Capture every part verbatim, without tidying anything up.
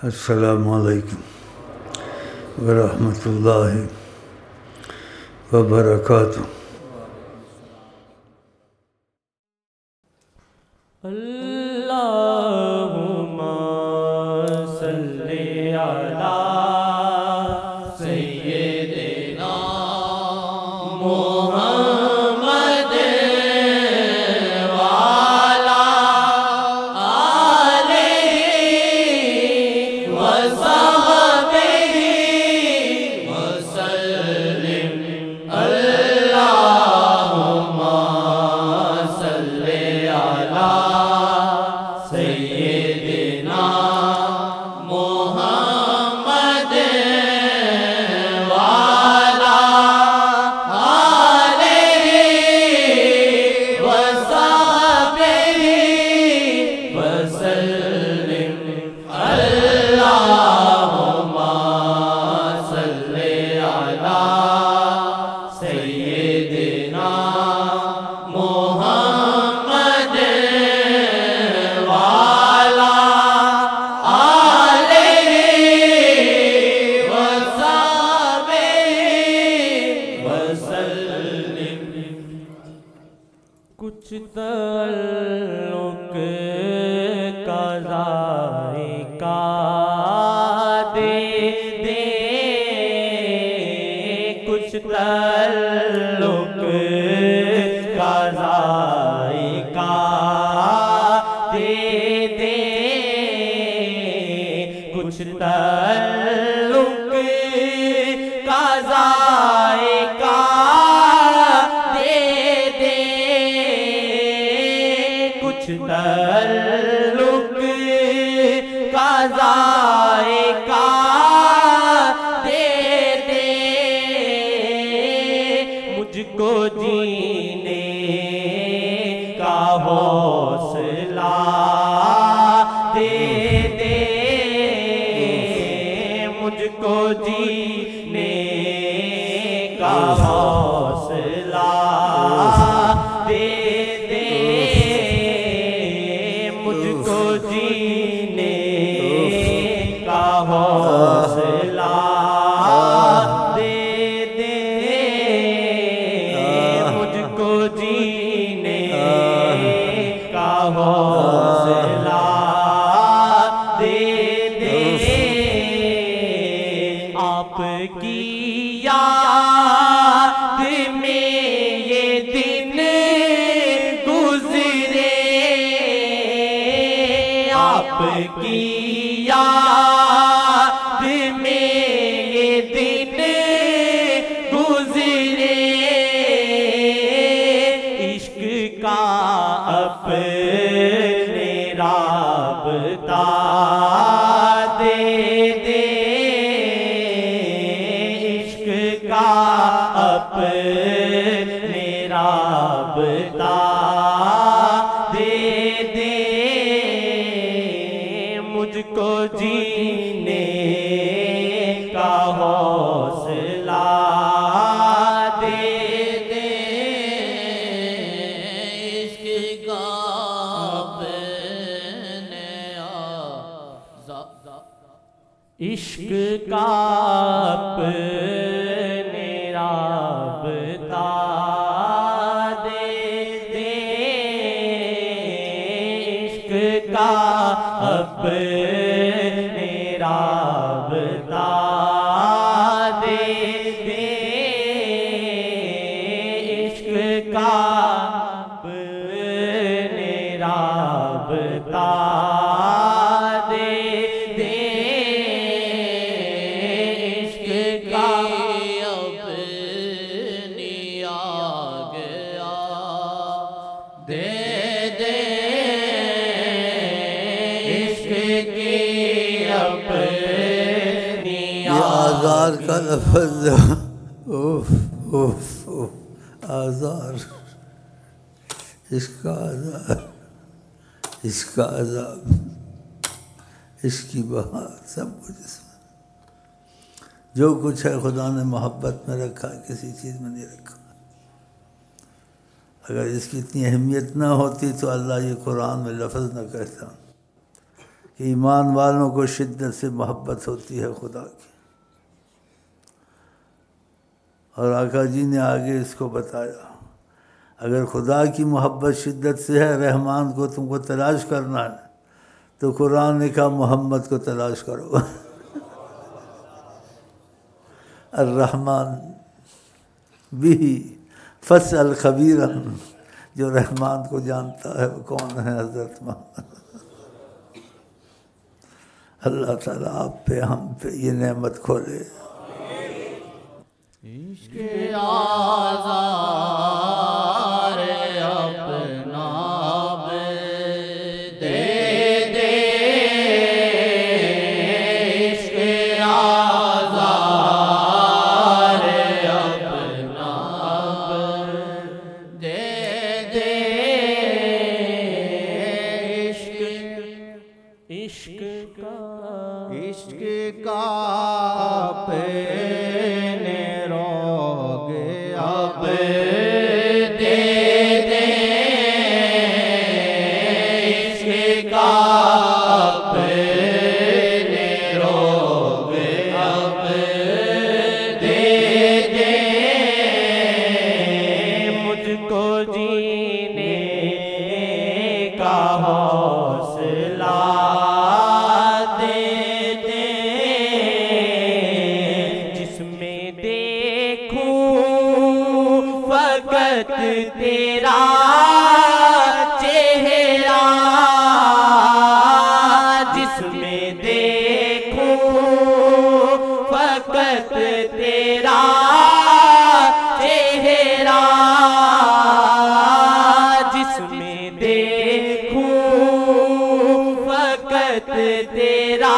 अस्सलामु अलैकुम वरहमतुल्लाहि वबरकातुहू। अल्लाहुम्मा सल्ली अला सय्यिदिना मुहम्मद वाला आलिहि वसहबिहि वसल्लिम। अल्लाहुम्मा सल्ली अला सय्यिदिना मुहम्मद वाला आलिहि वसहबिहि वसल्लिम। अल्लाहुम्मा सल्ली अला सय्यिदिना मुहम्मद वाला आलिहि वसहबिहि वसल्लिम। कुछ तल्लुक का ज़ायका दे दे, कुछ तल्लुक का ज़ायका दे दे, कुछ तल्लुक का ज़ायका दे दे, कुछ तल्लुक का ज़ायका दे दे, मुझको जीने का हौसला दे दे, मुझको जीने का हौसला दे दे, मुझको जीने का हौसला दे दे, मुझको जीने का हौसला दे दे। आपकी याद में ये दिन गुजरे, आपकी याद में ये दिन गुजरे, इश्क का अपने राबता दे दे, इश्क का अपने राबता दे दे, मुझको जीने का हौसला दे दे, इश्क का अपने इश्क का अपने राबता दे दे, इश्क का अपने राबता दे दे, इश्क का अपने राबता दे दे, इश्क का अपनी आ गया दे दे, इश्क की अपनी आज़ार का लफ्ज़ उफ उफ उफ आज़ार, इसका आज़ार, इसका अज़ाब, इसकी बहार, सब कुछ इसमें जो कुछ है खुदा ने मोहब्बत में रखा है, किसी चीज़ में नहीं रखा। अगर इसकी इतनी अहमियत ना होती तो अल्लाह ये कुरान में लफ्ज़ न कहता। कि ईमान वालों को शिद्दत से मोहब्बत होती है खुदा की। और आका जी ने आगे इसको बताया, अगर खुदा की मोहब्बत शिद्दत से है, रहमान को तुमको तलाश करना है, तो कुरान ने कहा मोहम्मद को तलाश करो। अर्रहमान भी फसल खबीरन, जो रहमान को जानता है वो कौन है? हज़रत मोहम्मद। अल्लाह ताला आप पे हम पे ये नेमत खोले। इश्क़ आज़ार अपना दे दे, इश्क़ आज़ार अपना दे दे, इश्क़ इश्क़ का इश्क़ का अपने रोग अब दे दे, इश्क़ का अपने रोग अब दे दे, मुझको जीने का हौसला तेरा चेहरा, जिसमें देखूं फकत तेरा चेहरा, जिसमें देखूं फकत तेरा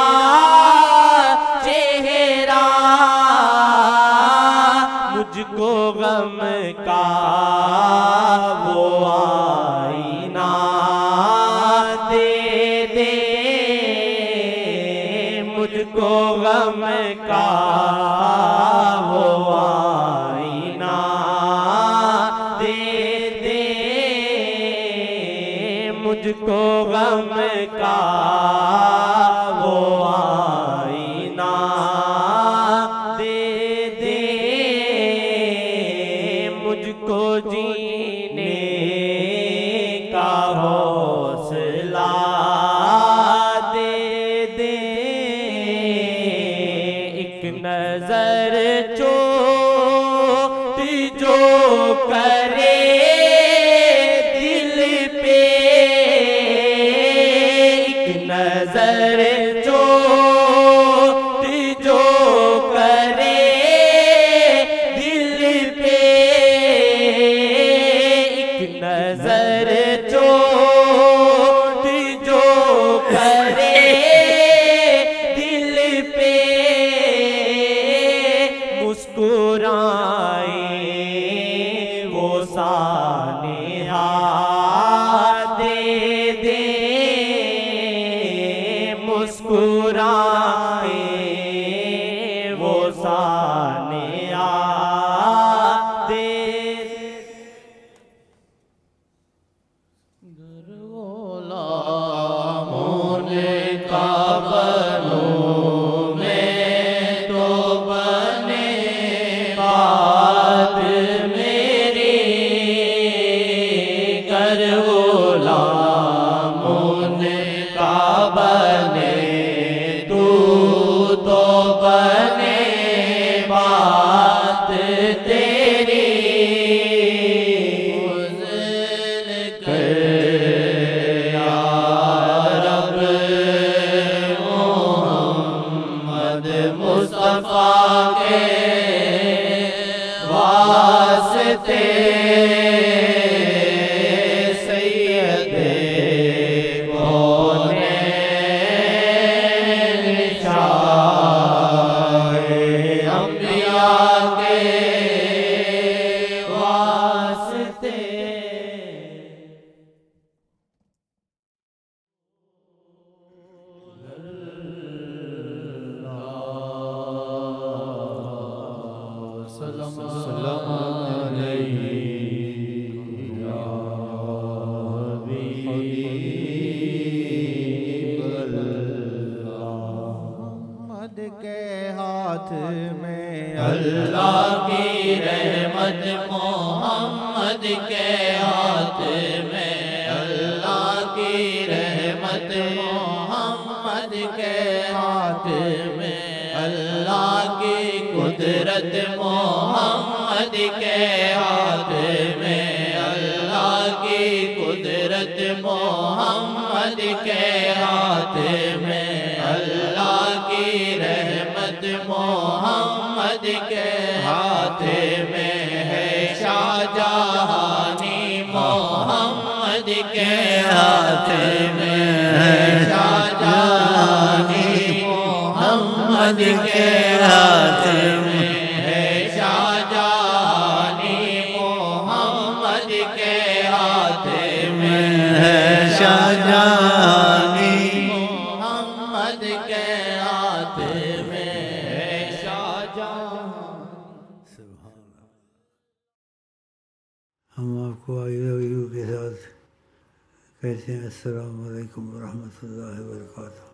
चेहरा, मुझको गम का वो आईना दे दे, मुझको गम का वो आईना दे दे, मुझको गम का वो आईना दे दे, मुझको जीने का हौसला दे दे, एक नजर चोट जो करे दिल पे, एक नजर चोट जो करे दिल पे, नजर चोट जो करे दिल पे, मुस्कुराए वो सानेहा दे दे, मुस्कुराए वो सानेहा दे का बनूं मैं तो बने बात मेरी, कर गुलामों का बने तू तो बने बात तेरी, कर या रब के हाथ में, अल्लाह की रहमत मोहम्मद के हाथ में, अल्लाह की रहमत मोहम्मद के हाथ में, अल्लाह की कुदरत मोहम्मद के हाथ में, अल्लाह की कुदरत मोहम्मद के हाथ में, अल्लाह की रहमत मोहम्मद के हाथ में है, शाहजहानी मोहम्मद के हाथ में है, शाहजहानी मोहम्मद के हाथ में है, शाहजहानी मोहम्मद के हाथ में है, शाहजहानी मोहम्मद के हाथ में है, शाहजहां। हम आपको आई लव यू के साथ कहते हैं अस्सलाम वालेकुम व रहमतुल्लाहि व बरकातहू।